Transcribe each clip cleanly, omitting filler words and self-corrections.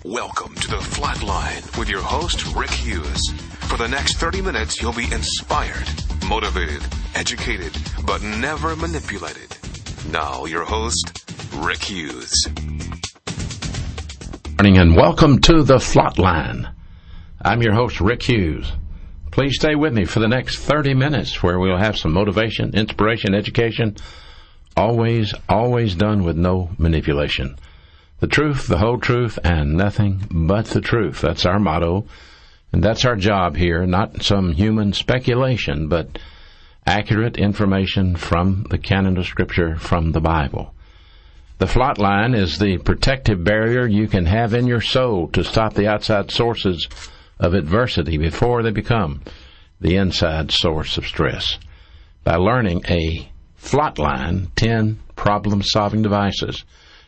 Welcome to The Flatline with your host, Rick Hughes. For the next 30 minutes, you'll be inspired, motivated, educated, but never manipulated. Now, your host, Rick Hughes. Good morning and welcome to The Flatline. I'm your host, Rick Hughes. Please stay with me for the next 30 minutes where we'll have some motivation, inspiration, education, always done with no manipulation. The truth, the whole truth, and nothing but the truth. That's our motto, and that's our job here, not some human speculation, but accurate information from the canon of Scripture, from the Bible. The Flatline is the protective barrier you can have in your soul to stop the outside sources of adversity before they become the inside source of stress. By learning a Flatline, 10 problem-solving devices,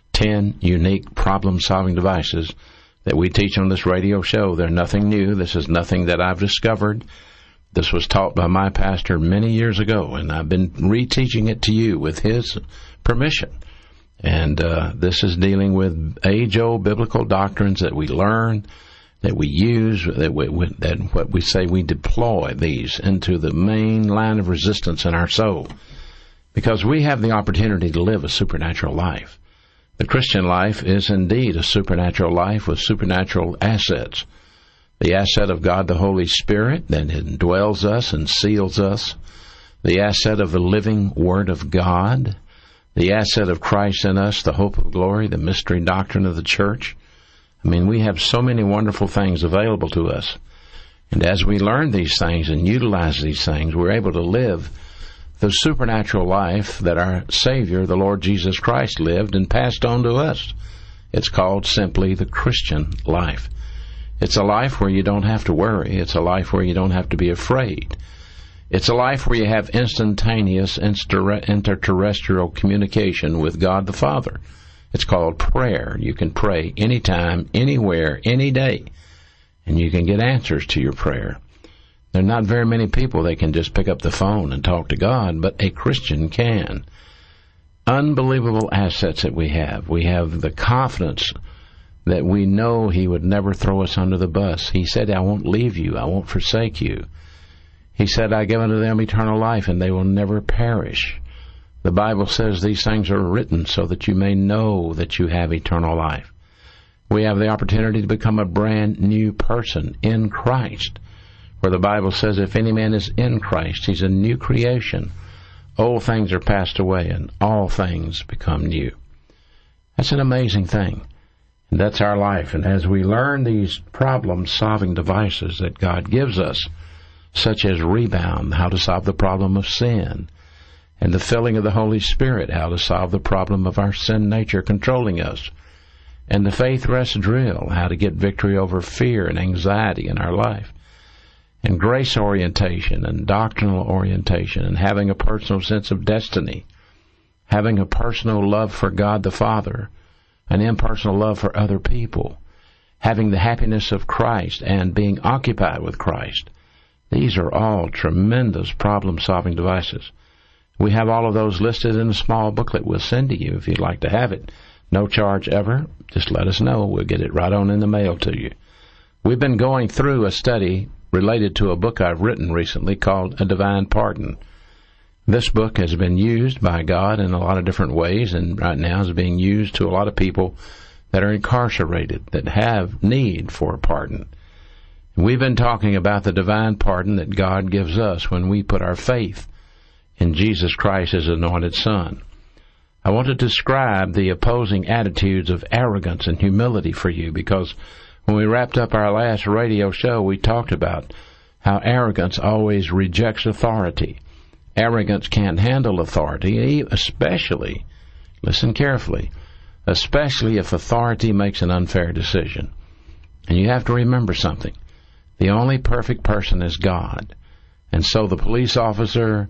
10 unique problem-solving devices that we teach on this radio show. They're nothing new. This is nothing that I've discovered. This was taught by my pastor many years ago, and I've been reteaching it to you with his permission. And this is dealing with age-old biblical doctrines that we learn, that we use, that what we say we deploy these into the main line of resistance in our soul. Because we have the opportunity to live a supernatural life. The Christian life is indeed a supernatural life with supernatural assets. The asset of God, the Holy Spirit, that indwells us and seals us. The asset of the living Word of God. The asset of Christ in us, the hope of glory, the mystery doctrine of the church. I mean, we have so many wonderful things available to us. And as we learn these things and utilize these things, we're able to live the supernatural life that our Savior, the Lord Jesus Christ, lived and passed on to us. It's called simply the Christian life. It's a life where you don't have to worry. It's a life where you don't have to be afraid. It's a life where you have instantaneous interterrestrial communication with God the Father. It's called prayer. You can pray anytime, anywhere, any day, and you can get answers to your prayer. There are not very many people that can just pick up the phone and talk to God, but a Christian can. Unbelievable assets that we have. We have the confidence that we know He would never throw us under the bus. He said, I won't leave you. I won't forsake you. He said, I give unto them eternal life, and they will never perish. The Bible says these things are written so that you may know that you have eternal life. We have the opportunity to become a brand new person in Christ, where the Bible says if any man is in Christ, he's a new creation. Old things are passed away, and all things become new. That's an amazing thing. And that's our life. And as we learn these problem-solving devices that God gives us, such as Rebound, how to solve the problem of sin, and the filling of the Holy Spirit, how to solve the problem of our sin nature controlling us, and the Faith Rest Drill, how to get victory over fear and anxiety in our life, and grace orientation and doctrinal orientation, and having a personal sense of destiny, having a personal love for God the Father, an impersonal love for other people, having the happiness of Christ and being occupied with Christ. These are all tremendous problem-solving devices. We have all of those listed in a small booklet we'll send to you if you'd like to have it. No charge ever. Just let us know. We'll get it right on in the mail to you. We've been going through a study related to a book I've written recently called A Divine Pardon. This book has been used by God in a lot of different ways, and right now is being used to a lot of people that are incarcerated, that have need for a pardon. We've been talking about the divine pardon that God gives us when we put our faith in Jesus Christ, His anointed Son. I want to describe the opposing attitudes of arrogance and humility for you, because when we wrapped up our last radio show, we talked about how arrogance always rejects authority. Arrogance can't handle authority, especially, listen carefully, especially if authority makes an unfair decision. And you have to remember something. The only perfect person is God. And so the police officer,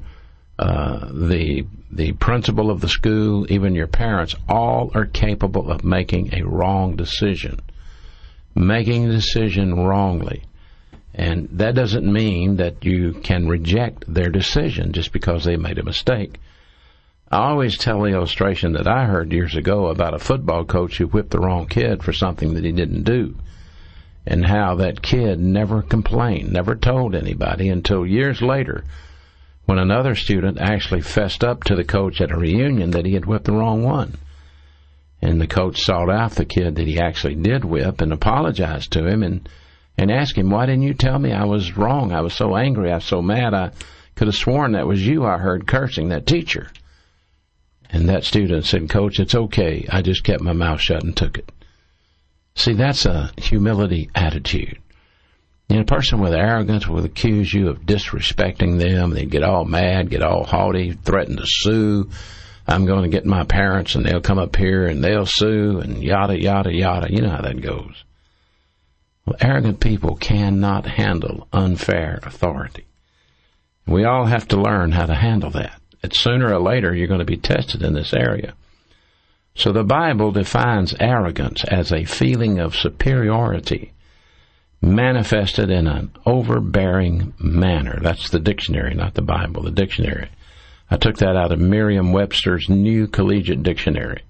the principal of the school, even your parents, all are capable of making a wrong decision. Making a decision wrongly. And that doesn't mean that you can reject their decision just because they made a mistake. I always tell the illustration that I heard years ago about a football coach who whipped the wrong kid for something that he didn't do, and how that kid never complained, never told anybody until years later when another student actually fessed up to the coach at a reunion that he had whipped the wrong one. And the coach sought out the kid that he actually did whip and apologized to him and asked him, "Why didn't you tell me I was wrong? I was so angry. I was so mad. I could have sworn that was you I heard cursing that teacher." And that student said, "Coach, it's okay. I just kept my mouth shut and took it." See, that's a humility attitude. And a person with arrogance will accuse you of disrespecting them. They get all mad, get all haughty, threaten to sue. "I'm going to get my parents, and they'll come up here, and they'll sue," and yada, yada, yada. You know how that goes. Well, arrogant people cannot handle unfair authority. We all have to learn how to handle that. And sooner or later, you're going to be tested in this area. So the Bible defines arrogance as a feeling of superiority manifested in an overbearing manner. That's the dictionary, not the Bible, the dictionary. I took that out of Merriam-Webster's New Collegiate Dictionary.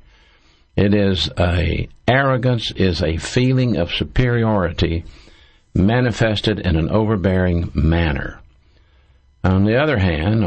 Arrogance is a feeling of superiority manifested in an overbearing manner. On the other hand,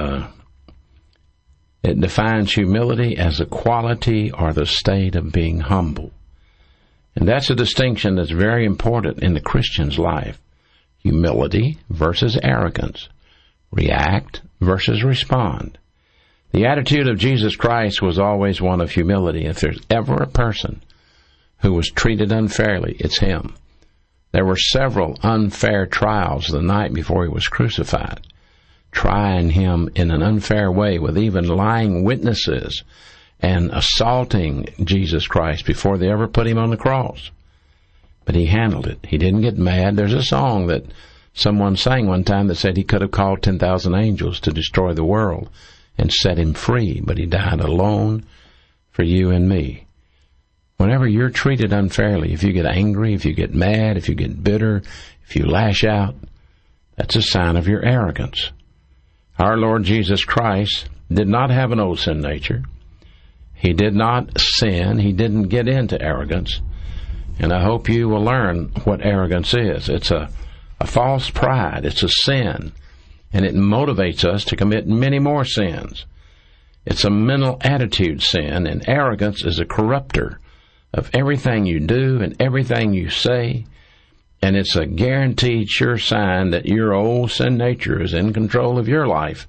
it defines humility as a quality or the state of being humble. And that's a distinction that's very important in the Christian's life. Humility versus arrogance. React versus respond. The attitude of Jesus Christ was always one of humility. If there's ever a person who was treated unfairly, it's him. There were several unfair trials the night before he was crucified, trying him in an unfair way with even lying witnesses and assaulting Jesus Christ before they ever put him on the cross. But he handled it. He didn't get mad. There's a song that someone sang one time that said he could have called 10,000 angels to destroy the world and set him free, but he died alone for you and me. Whenever you're treated unfairly, if you get angry, if you get mad, if you get bitter, if you lash out, that's a sign of your arrogance. Our Lord Jesus Christ did not have an old sin nature. He did not sin. He didn't get into arrogance. And I hope you will learn what arrogance is. It's a false pride. It's a sin. And it motivates us to commit many more sins. It's a mental attitude sin, and arrogance is a corrupter of everything you do and everything you say. And it's a guaranteed sure sign that your old sin nature is in control of your life.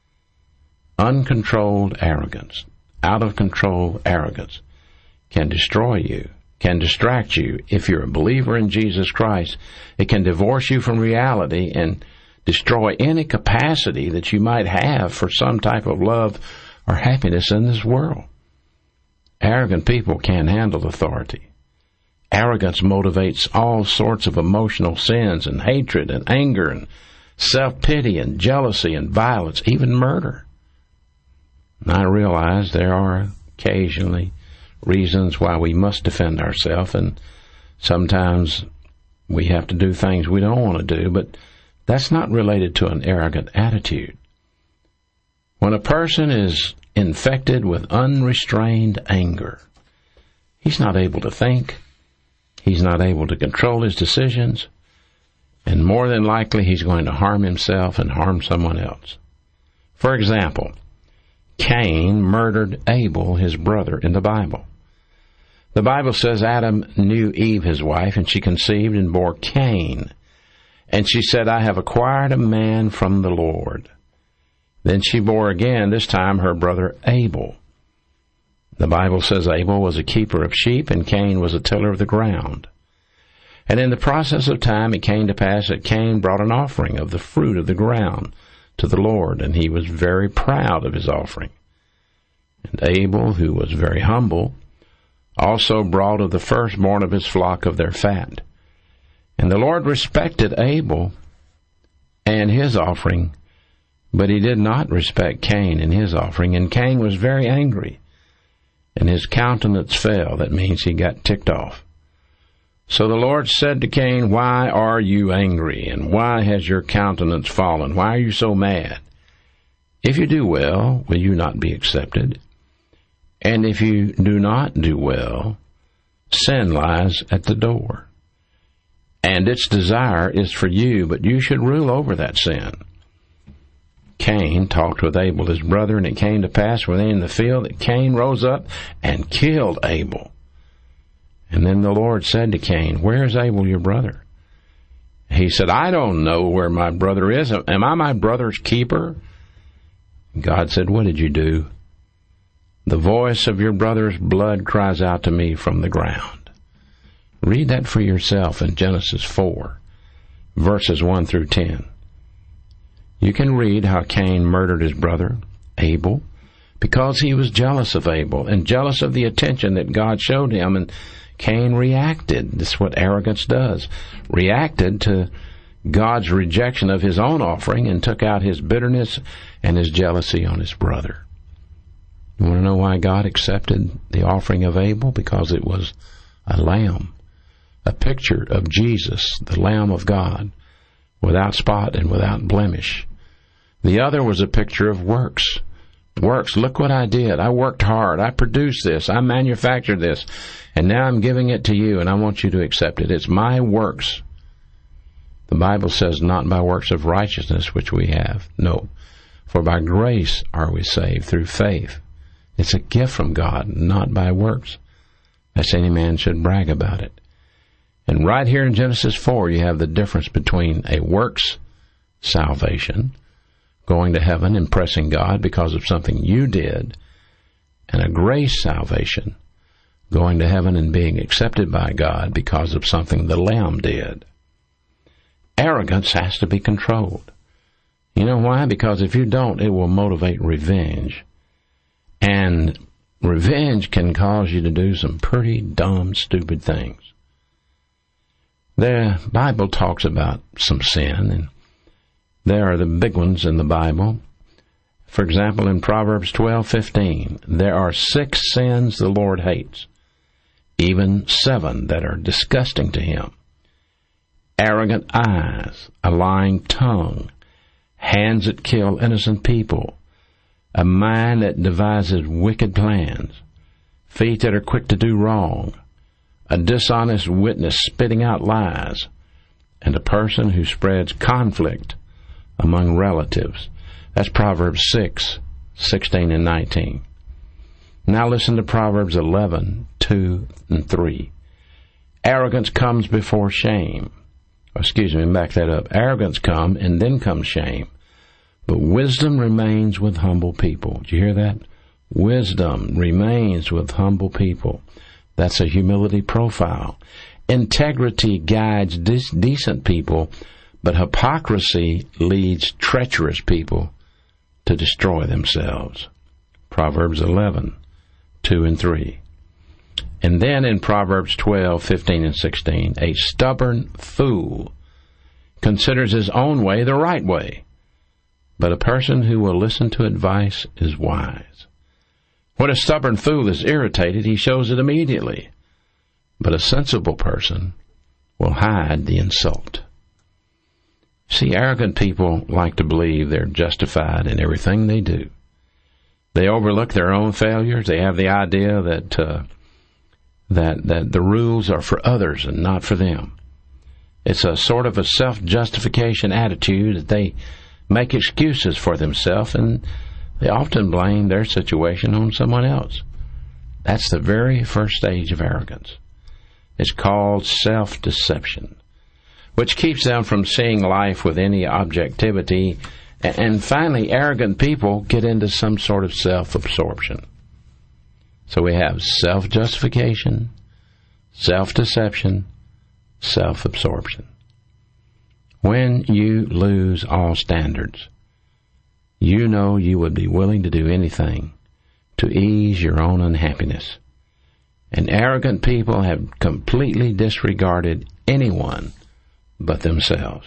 Uncontrolled arrogance, out of control arrogance, can destroy you, can distract you. If you're a believer in Jesus Christ, it can divorce you from reality and destroy any capacity that you might have for some type of love or happiness in this world. Arrogant people can't handle authority. Arrogance motivates all sorts of emotional sins and hatred and anger and self-pity and jealousy and violence, even murder. And I realize there are occasionally reasons why we must defend ourselves, and sometimes we have to do things we don't want to do, but that's not related to an arrogant attitude. When a person is infected with unrestrained anger, he's not able to think, he's not able to control his decisions, and more than likely he's going to harm himself and harm someone else. For example, Cain murdered Abel, his brother, in the Bible. The Bible says Adam knew Eve, his wife, and she conceived and bore Cain. And she said, "I have acquired a man from the Lord." Then she bore again, this time her brother Abel. The Bible says Abel was a keeper of sheep and Cain was a tiller of the ground. And in the process of time it came to pass that Cain brought an offering of the fruit of the ground to the Lord, and he was very proud of his offering. And Abel, who was very humble, also brought of the firstborn of his flock of their fat. And the Lord respected Abel and his offering, but he did not respect Cain and his offering. And Cain was very angry, and his countenance fell. That means he got ticked off. So the Lord said to Cain, "Why are you angry, and why has your countenance fallen? Why are you so mad?" If you do well, will you not be accepted? And if you do not do well, sin lies at the door. And its desire is for you, but you should rule over that sin. Cain talked with Abel, his brother, and it came to pass when they were in the field that Cain rose up and killed Abel. And then the Lord said to Cain, "Where is Abel, your brother?" He said, "I don't know where my brother is. Am I my brother's keeper?" God said, "What did you do?" "The voice of your brother's blood cries out to me from the ground." Read that for yourself in Genesis 4, verses 1 through 10. You can read how Cain murdered his brother, Abel, because he was jealous of Abel and jealous of the attention that God showed him, and Cain reacted. This is what arrogance does. Reacted to God's rejection of his own offering and took out his bitterness and his jealousy on his brother. You want to know why God accepted the offering of Abel? Because it was a lamb, a picture of Jesus, the Lamb of God, without spot and without blemish. The other was a picture of works. Works, look what I did. I worked hard. I produced this. I manufactured this. And now I'm giving it to you, and I want you to accept it. It's my works. The Bible says, not by works of righteousness which we have. No, for by grace are we saved through faith. It's a gift from God, not by works, lest any man should brag about it. And right here in Genesis 4, you have the difference between a works salvation, going to heaven, impressing God because of something you did, and a grace salvation, going to heaven and being accepted by God because of something the Lamb did. Arrogance has to be controlled. You know why? Because if you don't, it will motivate revenge. And revenge can cause you to do some pretty dumb, stupid things. The Bible talks about some sin, and there are the big ones in the Bible. For example, in Proverbs 12:15, there are 6 sins the Lord hates, even 7 that are disgusting to him. Arrogant eyes, a lying tongue, hands that kill innocent people, a mind that devises wicked plans, feet that are quick to do wrong, a dishonest witness spitting out lies, and a person who spreads conflict among relatives. That's Proverbs 6:16 and 19. Now listen to Proverbs 11:2 and 3. Arrogance comes before shame. Back that up. Arrogance comes, and then comes shame. But wisdom remains with humble people. Did you hear that? Wisdom remains with humble people. That's a humility profile. Integrity guides decent people, but hypocrisy leads treacherous people to destroy themselves. Proverbs 11:2 and 3. And then in Proverbs 12:15 and 16, a stubborn fool considers his own way the right way, but a person who will listen to advice is wise. When a stubborn fool is irritated, he shows it immediately, but a sensible person will hide the insult. See, arrogant people like to believe they're justified in everything they do. They overlook their own failures. They have the idea that the rules are for others and not for them. It's a sort of a self-justification attitude that they make excuses for themselves, and they often blame their situation on someone else. That's the very first stage of arrogance. It's called self-deception, which keeps them from seeing life with any objectivity. And finally, arrogant people get into some sort of self-absorption. So we have self-justification, self-deception, self-absorption. When you lose all standards, you know you would be willing to do anything to ease your own unhappiness. And arrogant people have completely disregarded anyone but themselves.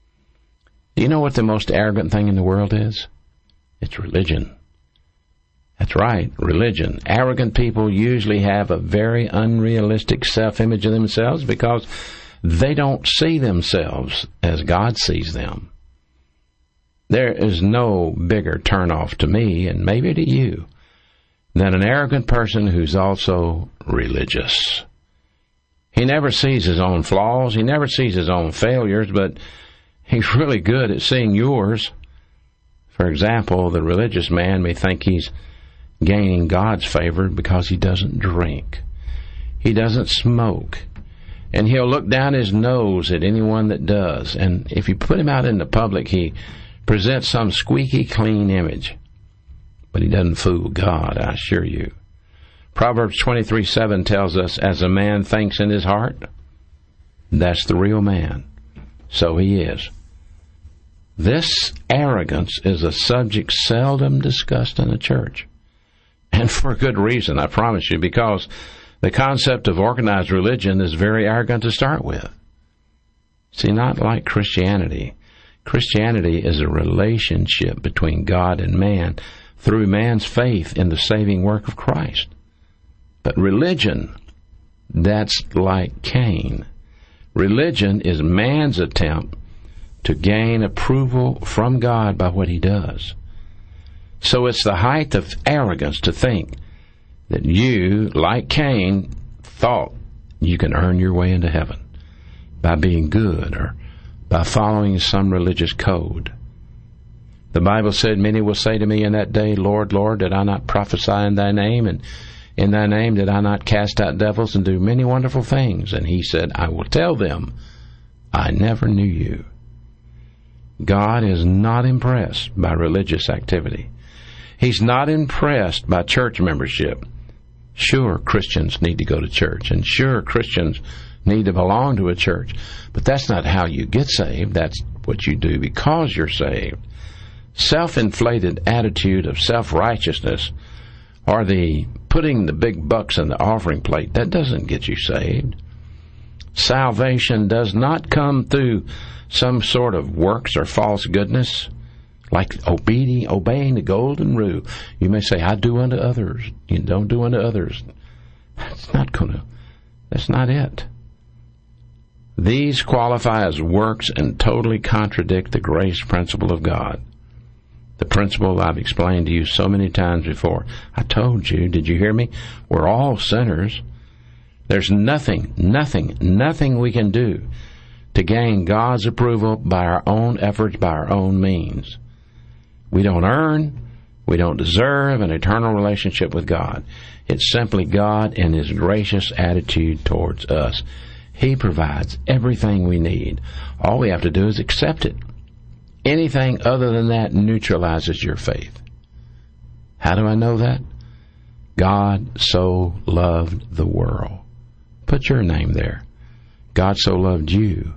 Do you know what the most arrogant thing in the world is? It's religion. That's right, religion. Arrogant people usually have a very unrealistic self-image of themselves because they don't see themselves as God sees them. There is no bigger turnoff to me, and maybe to you, than an arrogant person who's also religious. He never sees his own flaws, he never sees his own failures, but he's really good at seeing yours. For example, the religious man may think he's gaining God's favor because he doesn't drink, he doesn't smoke, and he'll look down his nose at anyone that does. And if you put him out in the public, he presents some squeaky clean image. But he doesn't fool God, I assure you. Proverbs 23:7 tells us, as a man thinks in his heart, that's the real man. So he is. This arrogance is a subject seldom discussed in the church. And for good reason, I promise you, because the concept of organized religion is very arrogant to start with. See, not like Christianity. Christianity is a relationship between God and man through man's faith in the saving work of Christ. But religion, that's like Cain. Religion is man's attempt to gain approval from God by what he does. So it's the height of arrogance to think that you, like Cain, thought you can earn your way into heaven by being good or by following some religious code. The Bible said, many will say to me in that day, Lord, Lord, did I not prophesy in thy name? And in thy name did I not cast out devils and do many wonderful things? And he said, I will tell them, I never knew you. God is not impressed by religious activity. He's not impressed by church membership. Sure, Christians need to go to church, and sure, Christians need to belong to a church, but that's not how you get saved. That's what you do because you're saved. Self-inflated attitude of self-righteousness or the putting the big bucks in the offering plate, that doesn't get you saved. Salvation does not come through some sort of works or false goodness, like obeying the golden rule. You may say, I do unto others. You don't do unto others. That's not it. These qualify as works and totally contradict the grace principle of God. The principle I've explained to you so many times before. I told you, did you hear me? We're all sinners. There's nothing we can do to gain God's approval by our own efforts, by our own means. We don't earn, we don't deserve an eternal relationship with God. It's simply God and His gracious attitude towards us. He provides everything we need. All we have to do is accept it. Anything other than that neutralizes your faith. How do I know that? God so loved the world. Put your name there. God so loved you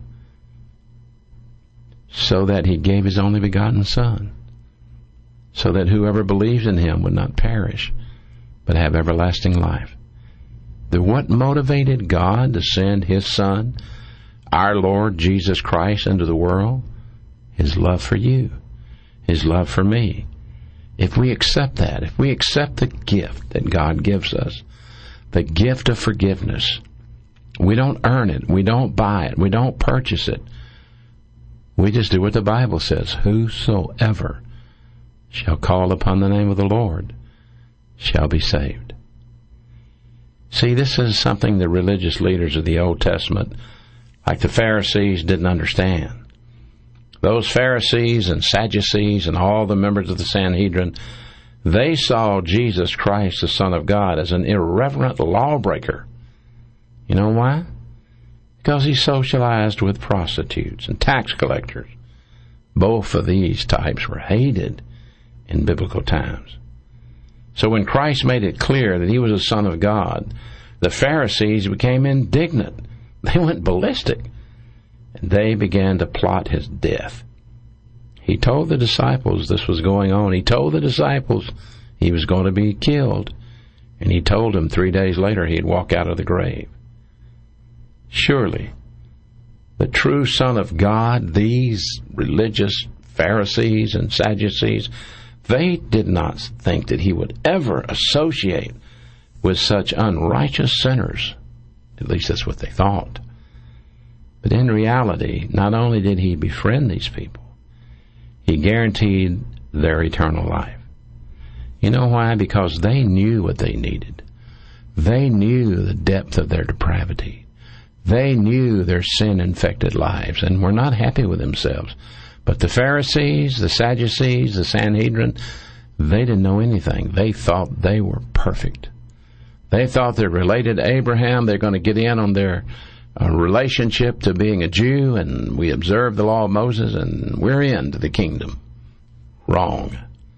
so that He gave His only begotten Son, so that whoever believes in Him would not perish, but have everlasting life. What motivated God to send His Son, our Lord Jesus Christ, into the world? His love for you, His love for me. If we accept that, if we accept the gift that God gives us, the gift of forgiveness, we don't earn it, we don't buy it, we don't purchase it. We just do what the Bible says. Whosoever shall call upon the name of the Lord shall be saved. See, this is something the religious leaders of the Old Testament, like the Pharisees, didn't understand. Those Pharisees and Sadducees and all the members of the Sanhedrin, they saw Jesus Christ, the Son of God, as an irreverent lawbreaker. You know why? Because He socialized with prostitutes and tax collectors. Both of these types were hated in biblical times. So when Christ made it clear that He was the Son of God, the Pharisees became indignant. They went ballistic. And they began to plot His death. He told the disciples this was going on. He told the disciples He was going to be killed. And He told them 3 days later He'd walk out of the grave. Surely, the true Son of God, these religious Pharisees and Sadducees, they did not think that He would ever associate with such unrighteous sinners. At least that's what they thought. But in reality, not only did He befriend these people, He guaranteed their eternal life. You know why? Because they knew what they needed. They knew the depth of their depravity. They knew their sin-infected lives and were not happy with themselves. But the Pharisees, the Sadducees, the Sanhedrin, they didn't know anything. They thought they were perfect. They thought they're related to Abraham. They're going to get in on their relationship to being a Jew, and we observe the law of Moses, and we're into the kingdom. Wrong.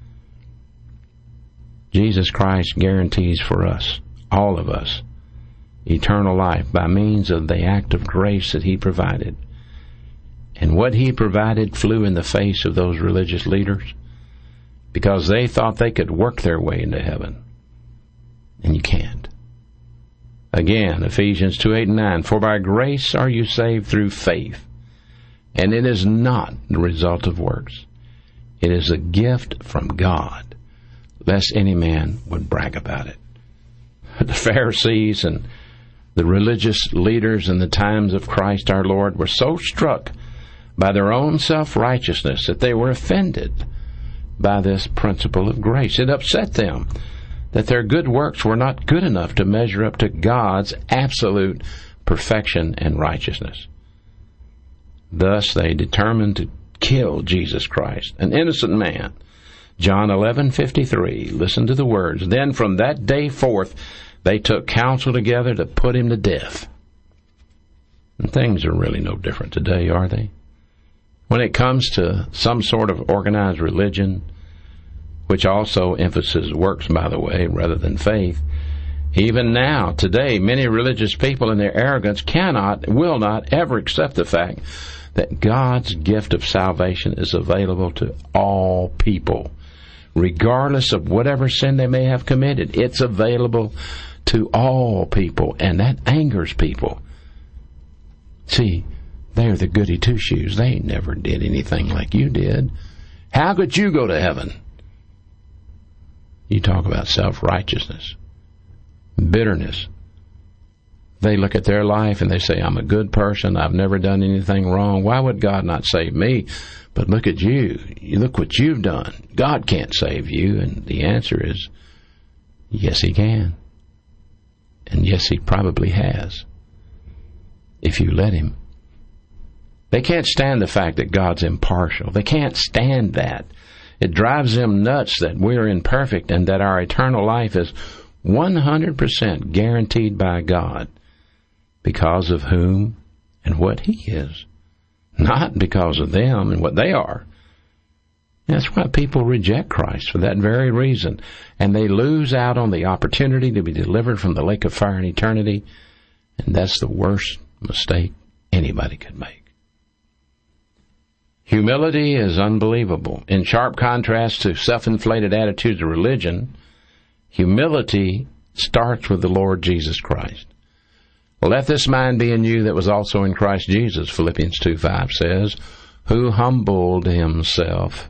Jesus Christ guarantees for us, all of us, eternal life by means of the act of grace that He provided. And what He provided flew in the face of those religious leaders because they thought they could work their way into heaven. And you can't. Again, Ephesians 2:8-9, for by grace are you saved through faith, and it is not the result of works. It is a gift from God, lest any man would brag about it. The Pharisees and the religious leaders in the times of Christ our Lord were so struck by their own self-righteousness that they were offended by this principle of grace. It upset them that their good works were not good enough to measure up to God's absolute perfection and righteousness. Thus they determined to kill Jesus Christ, an innocent man. John 11:53, listen to the words. Then from that day forth they took counsel together to put him to death. And things are really no different today, are they? When it comes to some sort of organized religion, which also emphasizes works, by the way, rather than faith, even now, today, many religious people in their arrogance will not ever accept the fact that God's gift of salvation is available to all people, regardless of whatever sin they may have committed. It's available to all people, and that angers people. See, they're the goody two-shoes. They never did anything like you did. How could you go to heaven? You talk about self-righteousness, bitterness. They look at their life and they say, I'm a good person. I've never done anything wrong. Why would God not save me? But look at you. Look what you've done. God can't save you. And the answer is, yes, He can. And yes, He probably has, if you let Him. They can't stand the fact that God's impartial. They can't stand that. It drives them nuts that we're imperfect and that our eternal life is 100% guaranteed by God because of whom and what He is, not because of them and what they are. That's why people reject Christ, for that very reason, and they lose out on the opportunity to be delivered from the lake of fire in eternity, and that's the worst mistake anybody could make. Humility is unbelievable. In sharp contrast to self-inflated attitudes of religion, humility starts with the Lord Jesus Christ. Let this mind be in you that was also in Christ Jesus, Philippians 2:5 says, who humbled himself.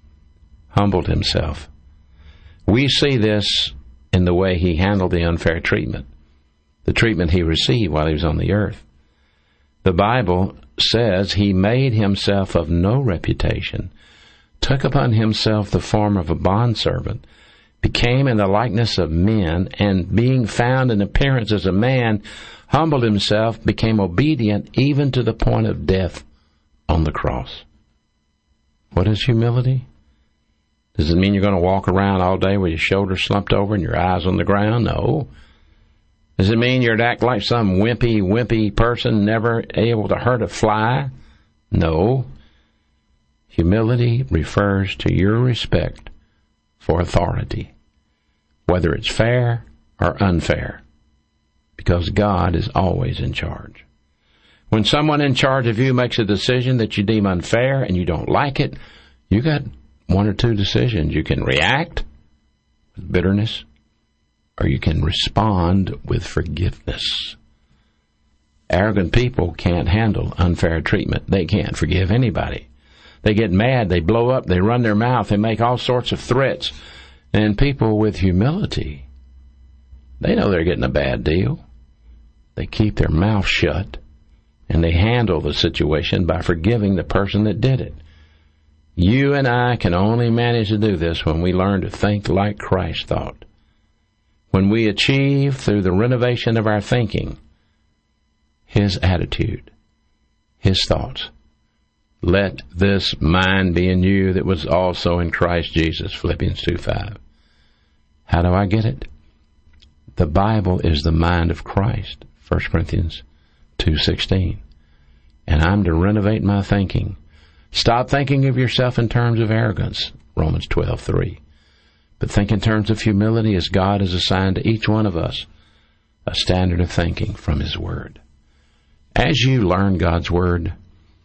We see this in the way He handled the unfair treatment, the treatment He received while He was on the earth. The Bible says He made Himself of no reputation, took upon Himself the form of a bondservant, became in the likeness of men, and being found in appearance as a man, humbled Himself, became obedient even to the point of death on the cross. What is humility? Does it mean you're going to walk around all day with your shoulders slumped over and your eyes on the ground? No. Does it mean you're to act like some wimpy person, never able to hurt a fly? No. Humility refers to your respect for authority, whether it's fair or unfair, because God is always in charge. When someone in charge of you makes a decision that you deem unfair and you don't like it, you got one or two decisions. You can react with bitterness, or you can respond with forgiveness. Arrogant people can't handle unfair treatment. They can't forgive anybody. They get mad, they blow up, they run their mouth, they make all sorts of threats. And people with humility, they know they're getting a bad deal. They keep their mouth shut, and they handle the situation by forgiving the person that did it. You and I can only manage to do this when we learn to think like Christ thought. When we achieve, through the renovation of our thinking, His attitude, His thoughts. Let this mind be in you that was also in Christ Jesus, Philippians 2:5. How do I get it? The Bible is the mind of Christ, 1 Corinthians 2:16. And I'm to renovate my thinking. Stop thinking of yourself in terms of arrogance, Romans 12:3. But think in terms of humility, as God has assigned to each one of us a standard of thinking from His Word. As you learn God's Word,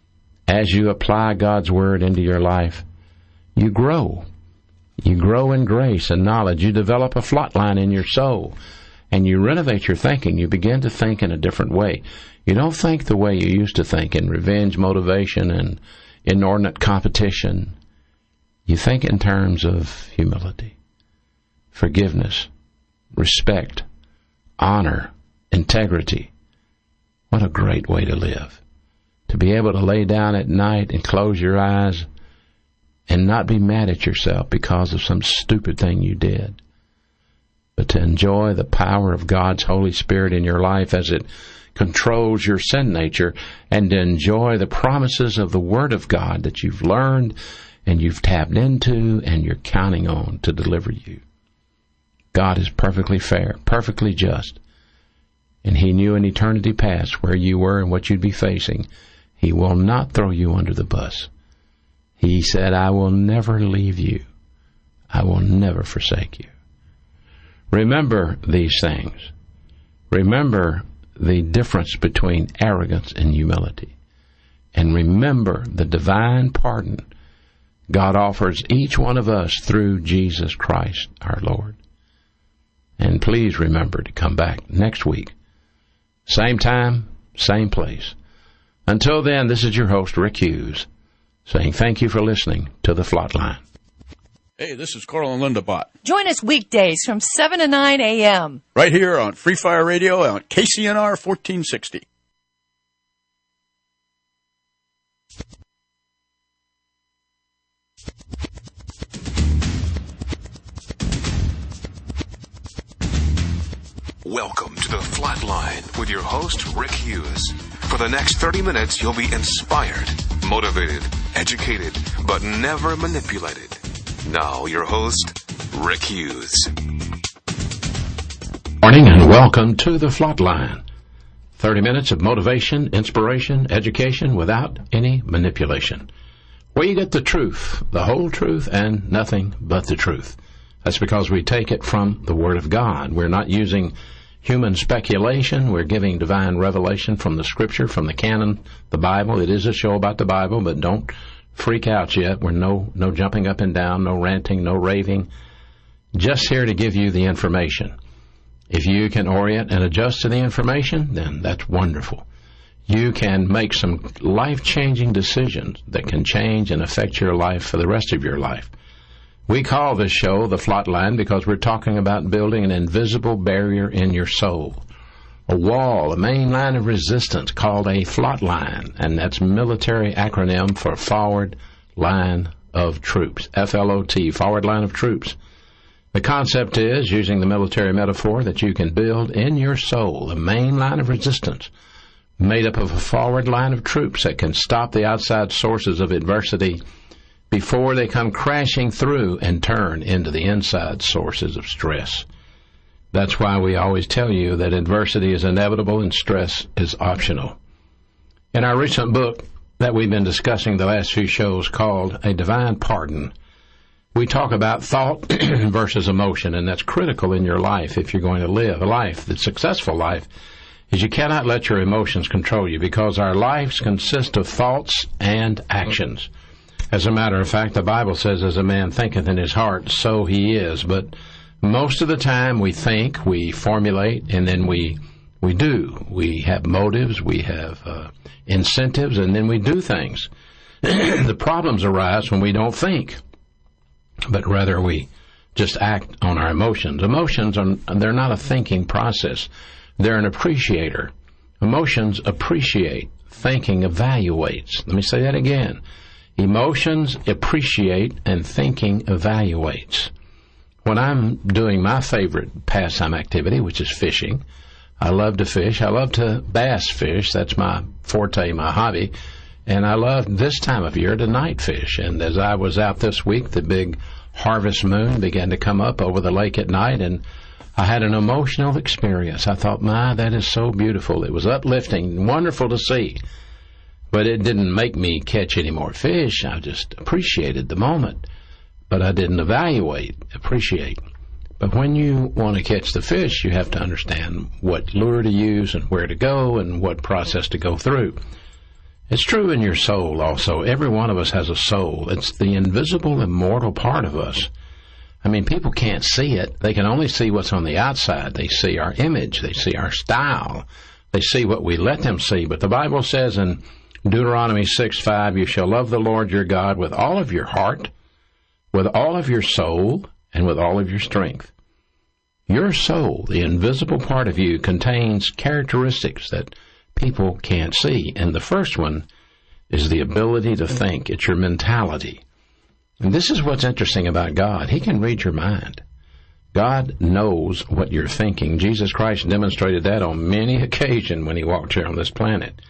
as you apply God's Word into your life, you grow. You grow in grace and knowledge. You develop a flot line in your soul, and you renovate your thinking. You begin to think in a different way. You don't think the way you used to think in revenge, motivation, and inordinate competition. You think in terms of humility, forgiveness, respect, honor, integrity. What a great way to live. To be able to lay down at night and close your eyes and not be mad at yourself because of some stupid thing you did, but to enjoy the power of God's Holy Spirit in your life as it controls your sin nature, and to enjoy the promises of the Word of God that you've learned and you've tapped into and you're counting on to deliver you. God is perfectly fair, perfectly just, and He knew in eternity past where you were and what you'd be facing. He will not throw you under the bus. He said, I will never leave you. I will never forsake you. Remember these things. Remember the difference between arrogance and humility. And remember the divine pardon God offers each one of us through Jesus Christ, our Lord. And please remember to come back next week. Same time, same place. Until then, this is your host, Rick Hughes, saying thank you for listening to The Flot Line. Hey, this is Carl and Linda Bott. Join us weekdays from 7 to 9 a.m. right here on Free Fire Radio on KCNR 1460. Welcome to The Flat Line with your host, Rick Hughes. For the next 30 minutes, you'll be inspired, motivated, educated, but never manipulated. Now, your host, Rick Hughes. Morning and welcome to The Flot Line. 30 minutes of motivation, inspiration, education without any manipulation. Where you get the truth, the whole truth, and nothing but the truth. That's because we take it from the Word of God. We're not using human speculation. We're giving divine revelation from the Scripture, from the canon, the Bible. It is a show about the Bible, but don't freak out yet. We're no jumping up and down, no ranting, no raving. Just here to give you the information. If you can orient and adjust to the information, then that's wonderful. You can make some life-changing decisions that can change and affect your life for the rest of your life. We call this show The Flot Line because we're talking about building an invisible barrier in your soul. A wall, a main line of resistance called a flot line, and that's military acronym for Forward Line of Troops, FLOT, Forward Line of Troops. The concept is, using the military metaphor, that you can build in your soul a main line of resistance made up of a forward line of troops that can stop the outside sources of adversity before they come crashing through and turn into the inside sources of stress. That's why we always tell you that adversity is inevitable and stress is optional. In our recent book that we've been discussing the last few shows called A Divine Pardon, we talk about thought versus emotion, and that's critical in your life if you're going to live a life. The successful life is you cannot let your emotions control you, because our lives consist of thoughts and actions. As a matter of fact, the Bible says, as a man thinketh in his heart, so he is. But most of the time we think, we formulate, and then we do. We have motives, we have incentives, and then we do things. The problems arise when we don't think, but rather we just act on our emotions. Emotions, they're not a thinking process. They're an appreciator. Emotions appreciate. Thinking evaluates. Let me say that again. Emotions appreciate and thinking evaluates. When I'm doing my favorite pastime activity, which is fishing, I love to fish. I love to bass fish. That's my forte, my hobby. And I love this time of year to night fish. And as I was out this week, the big harvest moon began to come up over the lake at night, and I had an emotional experience. I thought, my, that is so beautiful. It was uplifting, wonderful to see. But it didn't make me catch any more fish. I just appreciated the moment. But I didn't appreciate. But when you want to catch the fish, you have to understand what lure to use and where to go and what process to go through. It's true in your soul also. Every one of us has a soul. It's the invisible, immortal part of us. I mean, people can't see it. They can only see what's on the outside. They see our image. They see our style. They see what we let them see. But the Bible says in Deuteronomy 6:5, you shall love the Lord your God with all of your heart, with all of your soul, and with all of your strength. Your soul, the invisible part of you, contains characteristics that people can't see. And the first one is the ability to think. It's your mentality. And this is what's interesting about God. He can read your mind. God knows what you're thinking. Jesus Christ demonstrated that on many occasions when he walked here on this planet.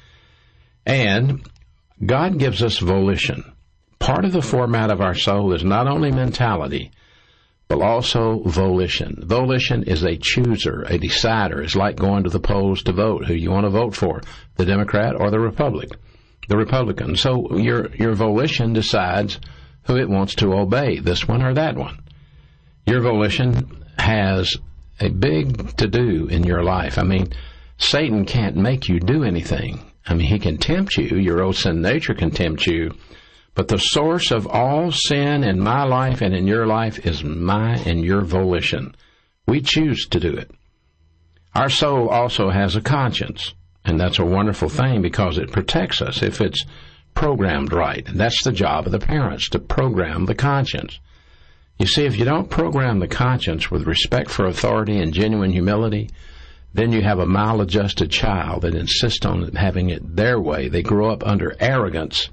And God gives us volition. Part of the format of our soul is not only mentality, but also volition. Volition is a chooser, a decider. It's like going to the polls to vote who you want to vote for, the Democrat or the Republican. So your volition decides who it wants to obey, this one or that one. Your volition has a big to-do in your life. I mean, Satan can't make you do anything. I mean, he can tempt you. Your old sin nature can tempt you. But the source of all sin in my life and in your life is my and your volition. We choose to do it. Our soul also has a conscience, and that's a wonderful thing because it protects us if it's programmed right. And that's the job of the parents, to program the conscience. You see, if you don't program the conscience with respect for authority and genuine humility, then you have a maladjusted child that insists on having it their way. They grow up under arrogance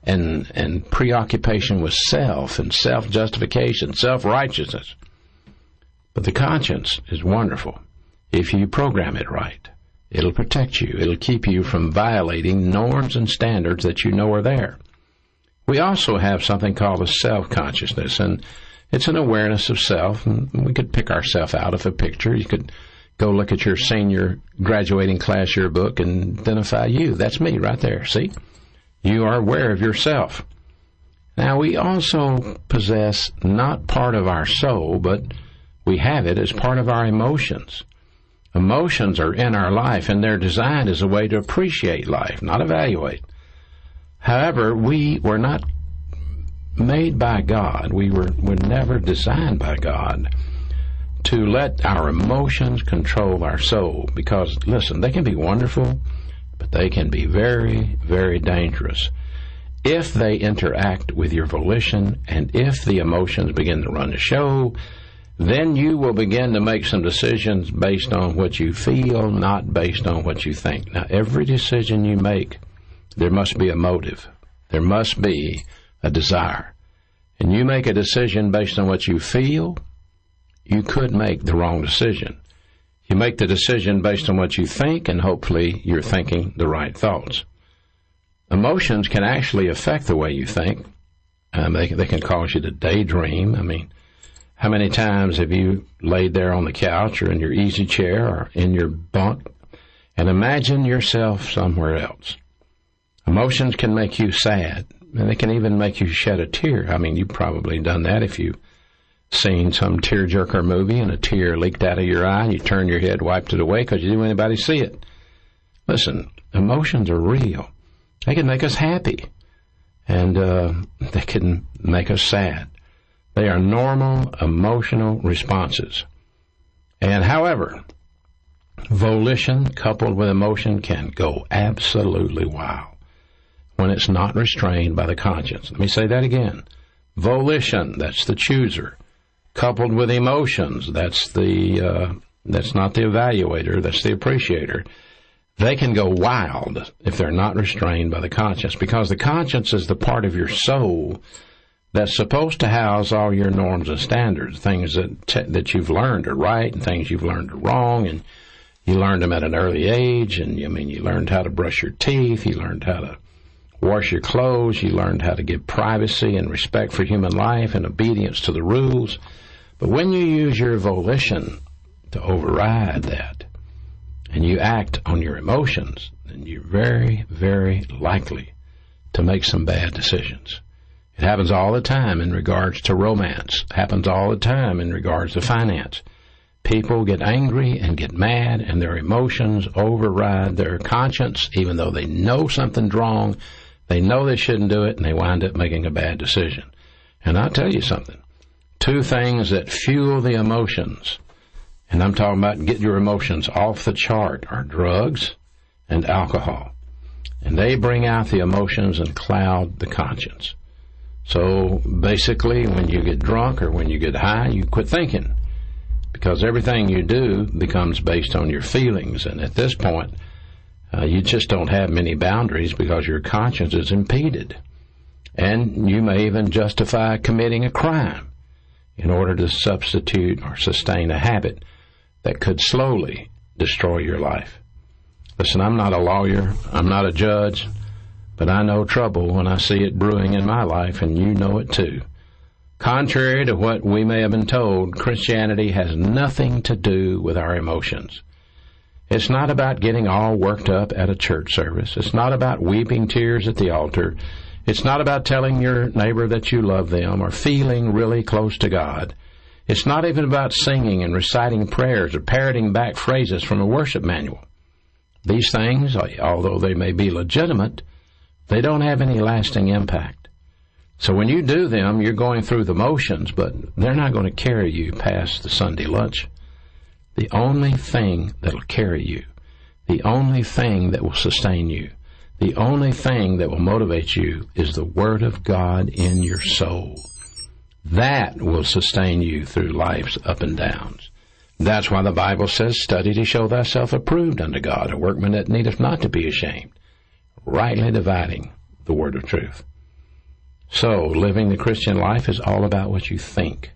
and preoccupation with self and self-justification, self-righteousness. But the conscience is wonderful. If you program it right, it'll protect you. It'll keep you from violating norms and standards that you know are there. We also have something called a self-consciousness, and it's an awareness of self. And we could pick ourselves out of a picture. You could go look at your senior graduating class yearbook and identify you. That's me right there, see? You are aware of yourself. Now, we also possess not part of our soul, but we have it as part of our emotions. Emotions are in our life, and they're designed as a way to appreciate life, not evaluate. However, we were not made by God. We were never designed by God to let our emotions control our soul. Because, listen, they can be wonderful, but they can be very, very dangerous if they interact with your volition, and if the emotions begin to run the show, then you will begin to make some decisions based on what you feel, not based on what you think. Now, every decision you make, there must be a motive. There must be a desire. And you make a decision based on what you feel, you could make the wrong decision. You make the decision based on what you think, and hopefully you're thinking the right thoughts. Emotions can actually affect the way you think. They can cause you to daydream. I mean, how many times have you laid there on the couch or in your easy chair or in your bunk and imagine yourself somewhere else? Emotions can make you sad, and they can even make you shed a tear. I mean, you've probably done that if you've seen some tearjerker movie and a tear leaked out of your eye and you turned your head, wiped it away because you didn't want anybody to see it. Listen, emotions are real. They can make us happy, and they can make us sad. They are normal emotional responses. And however, volition coupled with emotion can go absolutely wild when it's not restrained by the conscience. Let me say that again. Volition, that's the chooser, coupled with emotions, that's not the evaluator, that's the appreciator. they can go wild if they're not restrained by the conscience, because the conscience is the part of your soul that's supposed to house all your norms and standards, things that you've learned are right and things you've learned are wrong, and you learned them at an early age. And you learned how to brush your teeth, you learned how to wash your clothes, you learned how to give privacy and respect for human life and obedience to the rules. But when you use your volition to override that, and you act on your emotions, then you're very, very likely to make some bad decisions. It happens all the time in regards to romance. It happens all the time in regards to finance. People get angry and get mad, and their emotions override their conscience, even though they know something's wrong. They know they shouldn't do it, and they wind up making a bad decision. And I'll tell you something. Two things that fuel the emotions, and I'm talking about get your emotions off the chart, are drugs and alcohol. And they bring out the emotions and cloud the conscience. So basically, when you get drunk or when you get high, you quit thinking, because everything you do becomes based on your feelings. And at this point, you just don't have many boundaries because your conscience is impeded. And you may even justify committing a crime in order to substitute or sustain a habit that could slowly destroy your life. Listen, I'm not a lawyer, I'm not a judge, but I know trouble when I see it brewing in my life, and you know it too. Contrary to what we may have been told, Christianity has nothing to do with our emotions. It's not about getting all worked up at a church service. It's not about weeping tears at the altar. It's not about telling your neighbor that you love them or feeling really close to God. It's not even about singing and reciting prayers or parroting back phrases from a worship manual. These things, although they may be legitimate, they don't have any lasting impact. So when you do them, you're going through the motions, but they're not going to carry you past the Sunday lunch. The only thing that'll carry you, the only thing that will sustain you, the only thing that will motivate you is the Word of God in your soul. That will sustain you through life's up and downs. That's why the Bible says, study to show thyself approved unto God, a workman that needeth not to be ashamed, rightly dividing the word of truth. So, living the Christian life is all about what you think.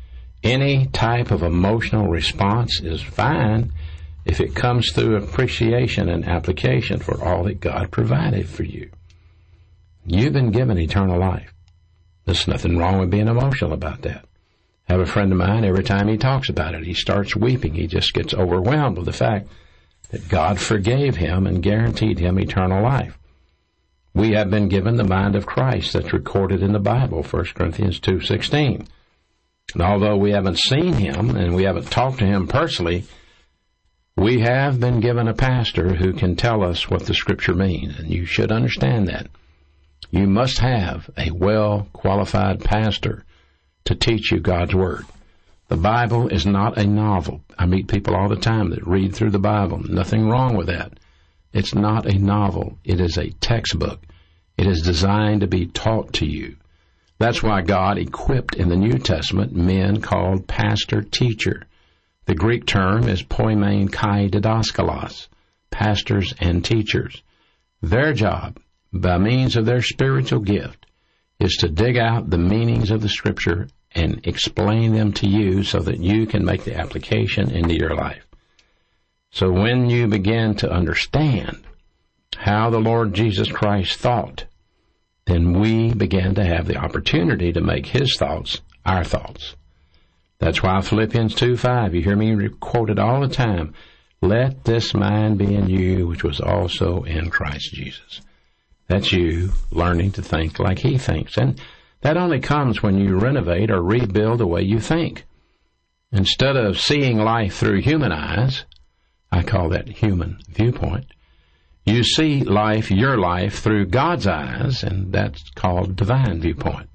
Any type of emotional response is fine if it comes through appreciation and application for all that God provided for you. You've been given eternal life. There's nothing wrong with being emotional about that. I have a friend of mine, every time he talks about it, he starts weeping. He just gets overwhelmed with the fact that God forgave him and guaranteed him eternal life. We have been given the mind of Christ that's recorded in the Bible, 1 Corinthians 2:16. And although we haven't seen him and we haven't talked to him personally, we have been given a pastor who can tell us what the Scripture means, and you should understand that. You must have a well-qualified pastor to teach you God's Word. The Bible is not a novel. I meet people all the time that read through the Bible. Nothing wrong with that. It's not a novel. It is a textbook. It is designed to be taught to you. That's why God equipped in the New Testament men called pastor-teacher. The Greek term is poimen kai didaskalos, pastors and teachers. Their job, by means of their spiritual gift, is to dig out the meanings of the Scripture and explain them to you so that you can make the application into your life. So when you begin to understand how the Lord Jesus Christ thought, then we begin to have the opportunity to make His thoughts our thoughts. That's why Philippians 2:5, you hear me quote it all the time, let this mind be in you, which was also in Christ Jesus. That's you learning to think like He thinks. And that only comes when you renovate or rebuild the way you think. Instead of seeing life through human eyes, I call that human viewpoint, you see life, your life, through God's eyes, and that's called divine viewpoint.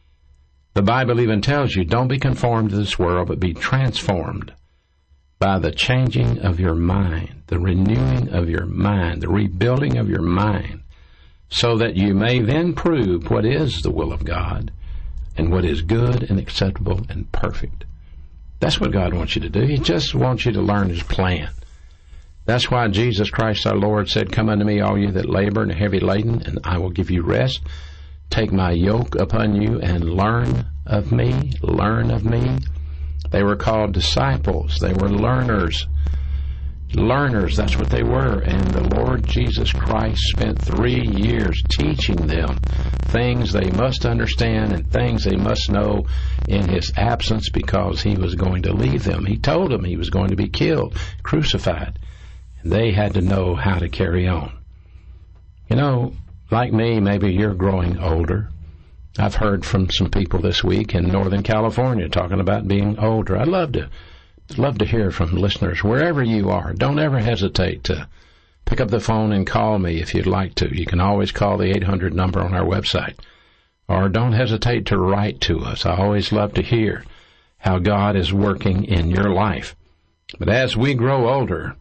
The Bible even tells you, don't be conformed to this world, but be transformed by the changing of your mind, the renewing of your mind, the rebuilding of your mind, so that you may then prove what is the will of God and what is good and acceptable and perfect. That's what God wants you to do. He just wants you to learn His plan. That's why Jesus Christ our Lord said, "Come unto me, all you that labor and are heavy laden, and I will give you rest. Take my yoke upon you and learn of me." Learn of me. They were called disciples. They were learners. Learners, that's what they were. And the Lord Jesus Christ spent 3 years teaching them things they must understand and things they must know in His absence, because He was going to leave them. He told them He was going to be killed, crucified. And they had to know how to carry on. You know, like me, maybe you're growing older. I've heard from some people this week in Northern California talking about being older. I'd love to hear from listeners wherever you are. Don't ever hesitate to pick up the phone and call me if you'd like to. You can always call the 800 number on our website. Or don't hesitate to write to us. I always love to hear how God is working in your life. But as we grow older,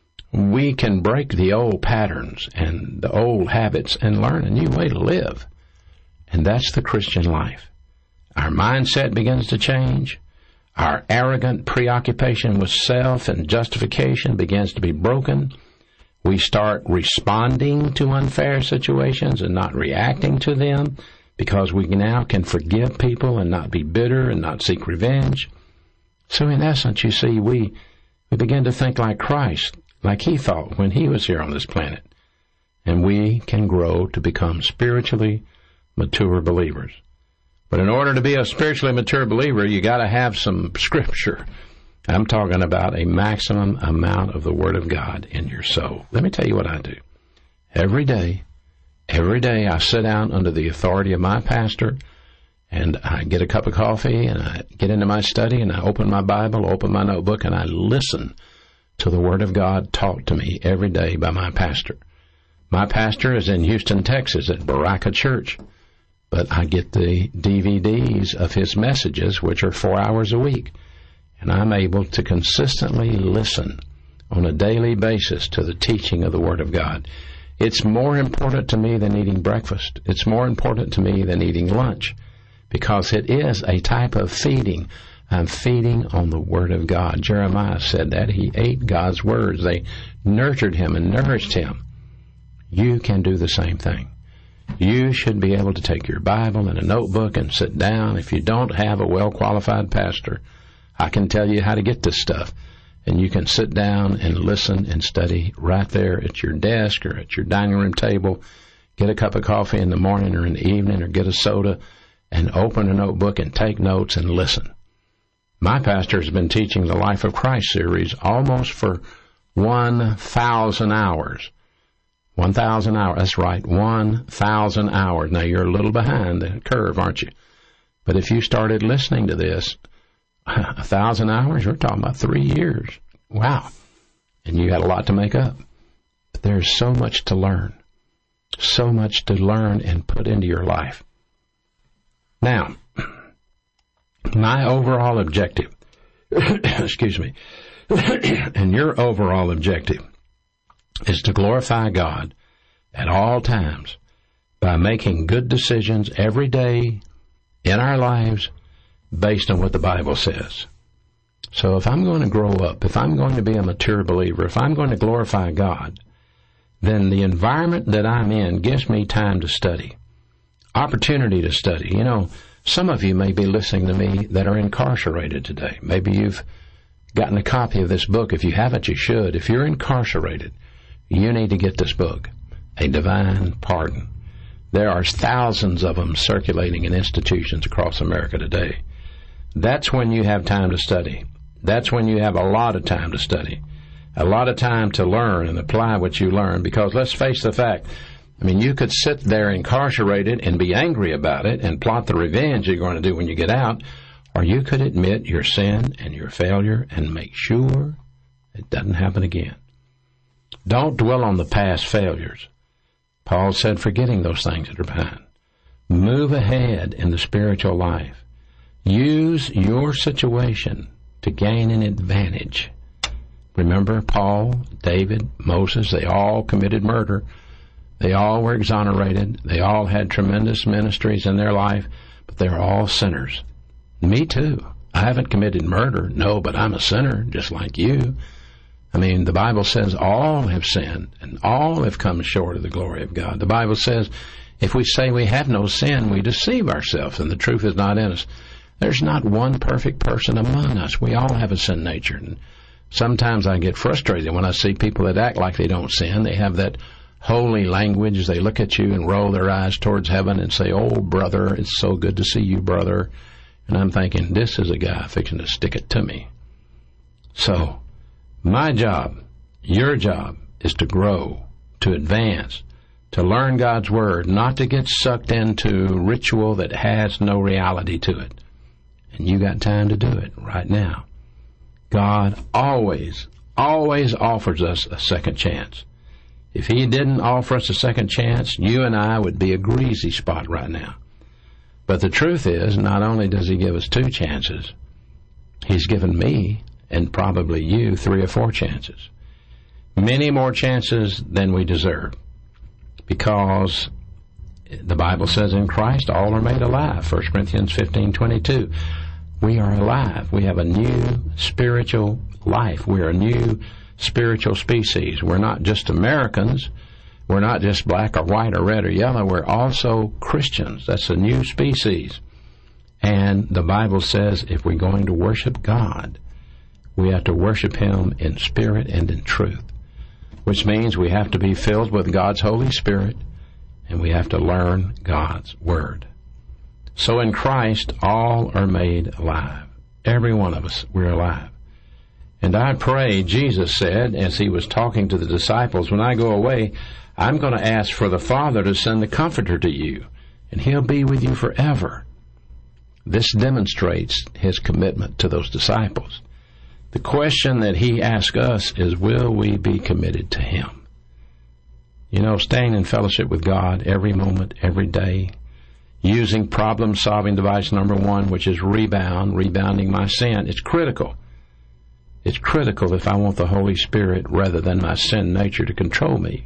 we can break the old patterns and the old habits and learn a new way to live. And that's the Christian life. Our mindset begins to change. Our arrogant preoccupation with self and justification begins to be broken. We start responding to unfair situations and not reacting to them, because we now can forgive people and not be bitter and not seek revenge. So in essence, you see, we begin to think like Christ, like He thought when He was here on this planet. And we can grow to become spiritually mature believers. But in order to be a spiritually mature believer, you got to have some Scripture. I'm talking about a maximum amount of the Word of God in your soul. Let me tell you what I do. Every day I sit down under the authority of my pastor, and I get a cup of coffee, and I get into my study, and I open my Bible, open my notebook, and I listen to the Word of God taught to me every day by my pastor. My pastor is in Houston, Texas at Baraka Church. But I get the DVDs of his messages, which are 4 hours a week, and I'm able to consistently listen on a daily basis to the teaching of the Word of God. It's more important to me than eating breakfast. It's more important to me than eating lunch, because it is a type of feeding. I'm feeding on the Word of God. Jeremiah said that. He ate God's words. They nurtured him and nourished him. You can do the same thing. You should be able to take your Bible and a notebook and sit down. If you don't have a well-qualified pastor, I can tell you how to get this stuff. And you can sit down and listen and study right there at your desk or at your dining room table. Get a cup of coffee in the morning or in the evening, or get a soda and open a notebook and take notes and listen. My pastor has been teaching the Life of Christ series almost for 1,000 hours. 1,000 hours. That's right, 1,000 hours. Now, you're a little behind the curve, aren't you? But if you started listening to this, 1,000 hours, you're talking about 3 years. Wow. And you got a lot to make up. But there's so much to learn. So much to learn and put into your life. Now, my overall objective, excuse me, and your overall objective is to glorify God at all times by making good decisions every day in our lives based on what the Bible says. So if I'm going to grow up, if I'm going to be a mature believer, if I'm going to glorify God, then the environment that I'm in gives me time to study, opportunity to study. You know, some of you may be listening to me that are incarcerated today. Maybe you've gotten a copy of this book. If you haven't, you should. If you're incarcerated, you need to get this book, A Divine Pardon. There are thousands of them circulating in institutions across America today. That's when you have time to study. That's when you have a lot of time to study, a lot of time to learn and apply what you learn. Because let's face the fact, I mean, you could sit there incarcerated and be angry about it and plot the revenge you're going to do when you get out, or you could admit your sin and your failure and make sure it doesn't happen again. Don't dwell on the past failures. Paul said, forgetting those things that are behind. Move ahead in the spiritual life. Use your situation to gain an advantage. Remember, Paul, David, Moses, they all committed murder. They all were exonerated. They all had tremendous ministries in their life, but they're all sinners. Me too. I haven't committed murder, no, but I'm a sinner, just like you. I mean, the Bible says all have sinned and all have come short of the glory of God. The Bible says if we say we have no sin, we deceive ourselves and the truth is not in us. There's not one perfect person among us. We all have a sin nature. And sometimes I get frustrated when I see people that act like they don't sin. They have that holy language. They look at you and roll their eyes towards heaven and say, "Oh, brother, it's so good to see you, brother." And I'm thinking, this is a guy fixing to stick it to me. So, my job, your job, is to grow, to advance, to learn God's Word, not to get sucked into ritual that has no reality to it. And you got time to do it right now. God always offers us a second chance. If He didn't offer us a second chance, you and I would be a greasy spot right now. But the truth is, not only does He give us 2 chances, He's given me, and probably you, 3 or 4 chances. Many more chances than we deserve. Because the Bible says in Christ all are made alive. 1 Corinthians 15:22. We are alive. We have a new spiritual life. We are a new spiritual species. We're not just Americans. We're not just black or white or red or yellow. We're also Christians. That's a new species. And the Bible says if we're going to worship God, we have to worship Him in spirit and in truth, which means we have to be filled with God's Holy Spirit and we have to learn God's Word. So in Christ, all are made alive. Every one of us, we're alive. And I pray, Jesus said, as He was talking to the disciples, when I go away, I'm going to ask for the Father to send the Comforter to you, and He'll be with you forever. This demonstrates His commitment to those disciples. The question that He asks us is, will we be committed to Him? You know, staying in fellowship with God every moment, every day, using problem-solving device number 1, which is rebounding my sin. It's critical. It's critical if I want the Holy Spirit rather than my sin nature to control me.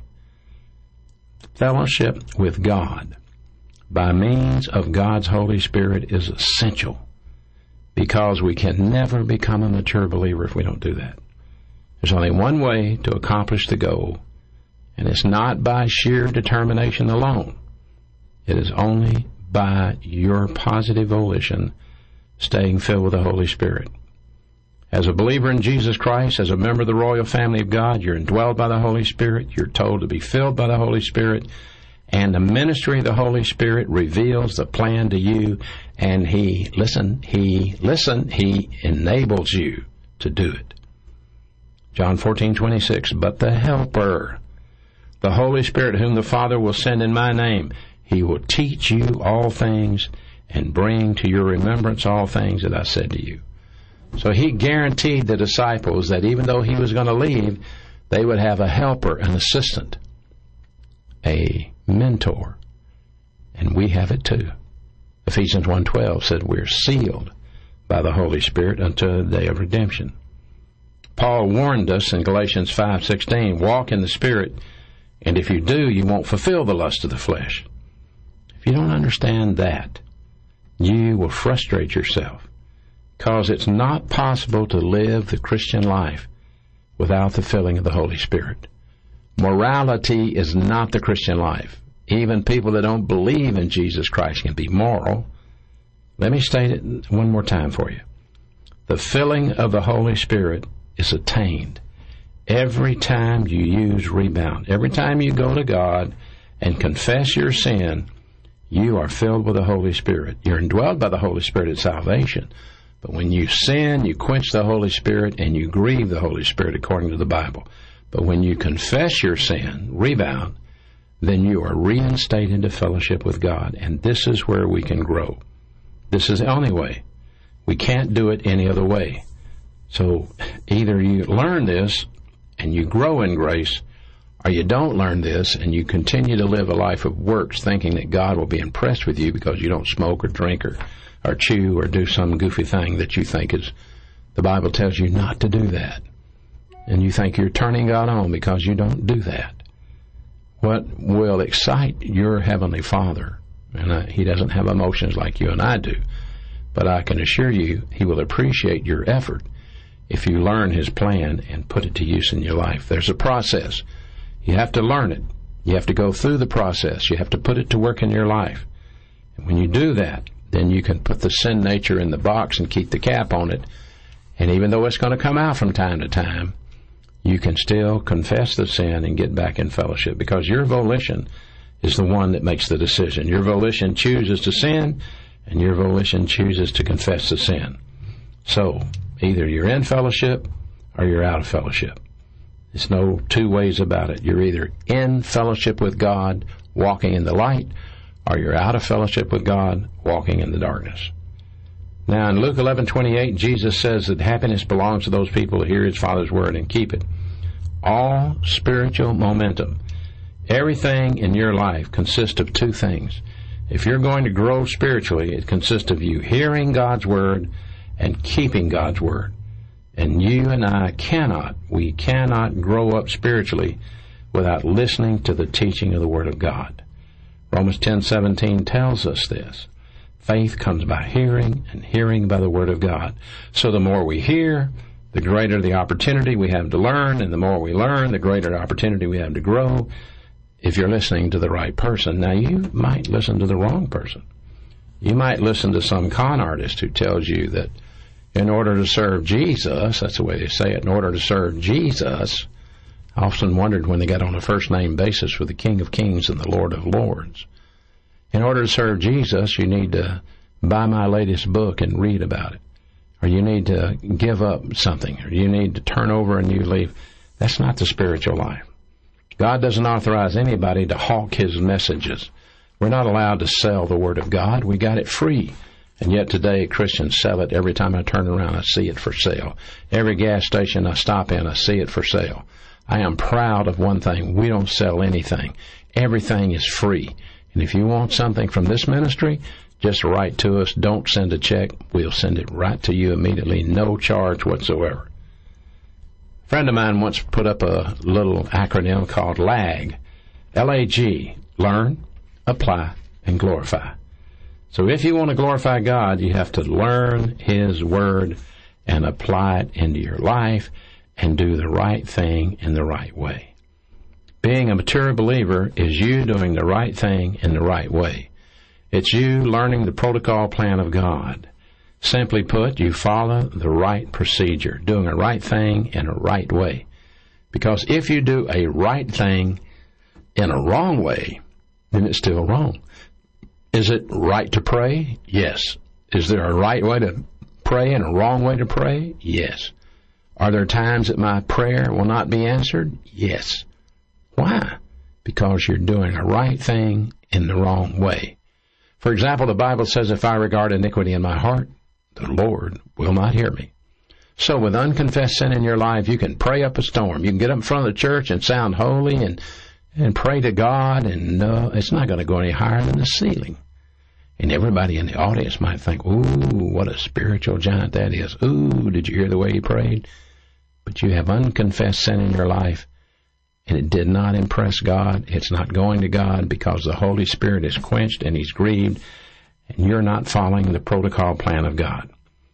Fellowship with God by means of God's Holy Spirit is essential because we can never become a mature believer if we don't do that. There's only one way to accomplish the goal, and it's not by sheer determination alone. It is only by your positive volition staying filled with the Holy Spirit. As a believer in Jesus Christ, as a member of the royal family of God, you're indwelled by the Holy Spirit. You're told to be filled by the Holy Spirit. And the ministry of the Holy Spirit reveals the plan to you. And He enables you to do it. John 14:26, but the Helper, the Holy Spirit, whom the Father will send in my name, He will teach you all things and bring to your remembrance all things that I said to you. So He guaranteed the disciples that even though He was going to leave, they would have a helper, an assistant, a mentor. And we have it too. Ephesians 1:12 said we're sealed by the Holy Spirit until the day of redemption. Paul warned us in Galatians 5:16, walk in the Spirit, and if you do, you won't fulfill the lust of the flesh. If you don't understand that, you will frustrate yourself, because it's not possible to live the Christian life without the filling of the Holy Spirit. Morality is not the Christian life. Even people that don't believe in Jesus Christ can be moral. Let me state it one more time for you. The filling of the Holy Spirit is attained every time you use rebound. Every time you go to God and confess your sin, you are filled with the Holy Spirit. You're indwelled by the Holy Spirit at salvation. But when you sin, you quench the Holy Spirit and you grieve the Holy Spirit according to the Bible. But when you confess your sin, rebound, then you are reinstated into fellowship with God. And this is where we can grow. This is the only way. We can't do it any other way. So either you learn this and you grow in grace, or you don't learn this and you continue to live a life of works thinking that God will be impressed with you because you don't smoke or drink or chew or do some goofy thing that you think is, the Bible tells you not to do that. And you think you're turning God on because you don't do that. What will excite your Heavenly Father, and He doesn't have emotions like you and I do, but I can assure you He will appreciate your effort if you learn His plan and put it to use in your life. There's a process. You have to learn it. You have to go through the process. You have to put it to work in your life. And when you do that, then you can put the sin nature in the box and keep the cap on it. And even though it's going to come out from time to time, you can still confess the sin and get back in fellowship, because your volition is the one that makes the decision. Your volition chooses to sin, and your volition chooses to confess the sin. So, either you're in fellowship or you're out of fellowship. There's no two ways about it. You're either in fellowship with God, walking in the light, or you're out of fellowship with God, walking in the darkness. Now, in Luke 11:28, Jesus says that happiness belongs to those people who hear His Father's word and keep it. All spiritual momentum, everything in your life consists of two things. If you're going to grow spiritually, it consists of you hearing God's word and keeping God's word. And you and I cannot grow up spiritually without listening to the teaching of the Word of God. Romans 10:17 tells us this. Faith comes by hearing, and hearing by the Word of God. So the more we hear, the greater the opportunity we have to learn, and the more we learn, the greater opportunity we have to grow if you're listening to the right person. Now, you might listen to the wrong person. You might listen to some con artist who tells you that in order to serve Jesus, that's the way they say it, in order to serve Jesus, I often wondered when they got on a first-name basis with the King of Kings and the Lord of Lords. In order to serve Jesus, you need to buy my latest book and read about it. Or you need to give up something. Or you need to turn over a new leaf. That's not the spiritual life. God doesn't authorize anybody to hawk His messages. We're not allowed to sell the Word of God. We got it free. And yet today, Christians sell it. Every time I turn around, I see it for sale. Every gas station I stop in, I see it for sale. I am proud of one thing. We don't sell anything. Everything is free. And if you want something from this ministry, just write to us. Don't send a check. We'll send it right to you immediately. No charge whatsoever. A friend of mine once put up a little acronym called LAG. L-A-G. Learn, apply, and glorify. So if you want to glorify God, you have to learn His Word and apply it into your life and do the right thing in the right way. Being a mature believer is you doing the right thing in the right way. It's you learning the protocol plan of God. Simply put, you follow the right procedure, doing a right thing in a right way. Because if you do a right thing in a wrong way, then it's still wrong. Is it right to pray? Yes. Is there a right way to pray and a wrong way to pray? Yes. Are there times that my prayer will not be answered? Yes. Why? Because you're doing a right thing in the wrong way. For example, the Bible says, if I regard iniquity in my heart, the Lord will not hear me. So with unconfessed sin in your life, you can pray up a storm. You can get up in front of the church and sound holy and pray to God, and no, it's not going to go any higher than the ceiling. And everybody in the audience might think, ooh, what a spiritual giant that is. Ooh, did you hear the way he prayed? But you have unconfessed sin in your life, and it did not impress God. It's not going to God because the Holy Spirit is quenched and He's grieved, and you're not following the protocol plan of God.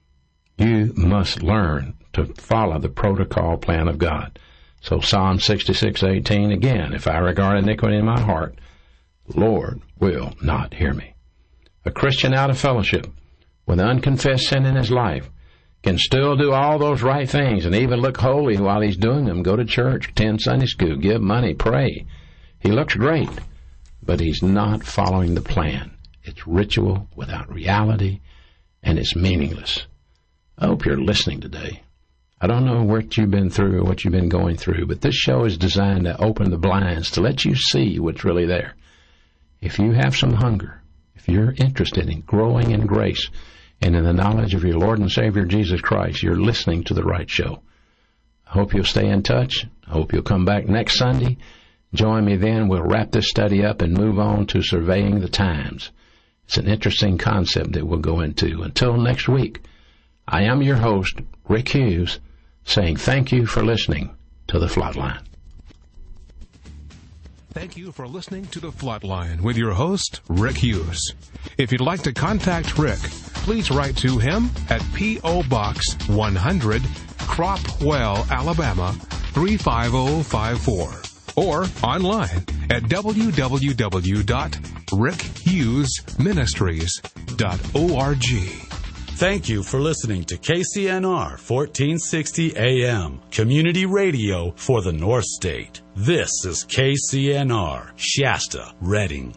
You must learn to follow the protocol plan of God. So Psalm 66:18, again, if I regard iniquity in my heart, the Lord will not hear me. A Christian out of fellowship with unconfessed sin in his life can still do all those right things and even look holy while he's doing them. Go to church, attend Sunday school, give money, pray. He looks great, but he's not following the plan. It's ritual without reality, and it's meaningless. I hope you're listening today. I don't know what you've been through or what you've been going through, but this show is designed to open the blinds, to let you see what's really there. If you have some hunger, if you're interested in growing in grace and in the knowledge of your Lord and Savior Jesus Christ, you're listening to the right show. I hope you'll stay in touch. I hope you'll come back next Sunday. Join me then. We'll wrap this study up and move on to surveying the times. It's an interesting concept that we'll go into. Until next week, I am your host, Rick Hughes, saying thank you for listening to The Flatline. Thank you for listening to The Flatline with your host, Rick Hughes. If you'd like to contact Rick, please write to him at P.O. Box 100, Cropwell, Alabama 35054. Or online at www.rickhughesministries.org. Thank you for listening to KCNR 1460 AM, community radio for the North State. This is KCNR, Shasta, Reading.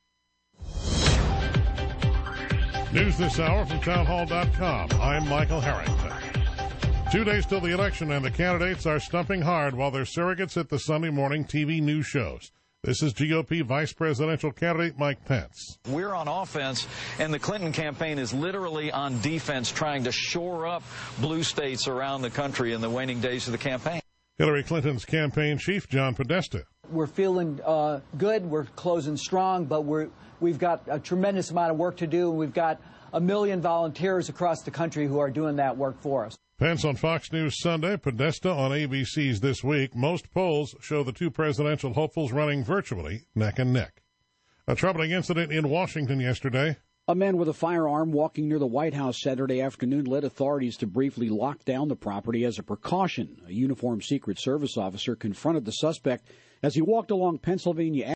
News this hour from townhall.com. I'm Michael Harrington. 2 days till the election, and the candidates are stumping hard while their surrogates hit the Sunday morning TV news shows. This is GOP Vice Presidential candidate Mike Pence. We're on offense, and the Clinton campaign is literally on defense, trying to shore up blue states around the country in the waning days of the campaign. Hillary Clinton's campaign chief, John Podesta. We're feeling good. We're closing strong, but we've got a tremendous amount of work to do, and we've got 1 million volunteers across the country who are doing that work for us. Pence on Fox News Sunday, Podesta on ABC's This Week. Most polls show the two presidential hopefuls running virtually neck and neck. A troubling incident in Washington yesterday. A man with a firearm walking near the White House Saturday afternoon led authorities to briefly lock down the property as a precaution. A uniformed Secret Service officer confronted the suspect as he walked along Pennsylvania